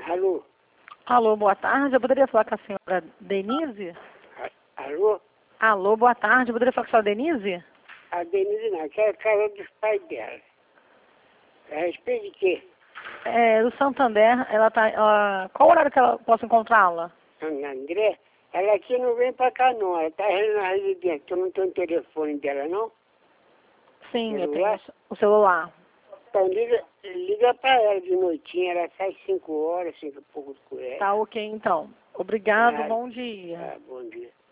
Alô? Alô, boa tarde. Eu poderia falar com a senhora Denise? Alô? Alô, boa tarde. Eu poderia falar com a senhora Denise? A Denise não, que é a casa dos pais dela. A respeito de quê? É, do Santander. Qual horário que eu posso encontrá-la? Ana André? Ela aqui não vem pra cá não, ela tá na residência. Tu não tem o telefone dela não? Sim, eu Celular? tenho o celular. Então liga pra ela de noitinha, ela sai 5 horas, 5 e pouco com ela. Tá ok, então. Obrigado, Ah, bom dia. bom dia.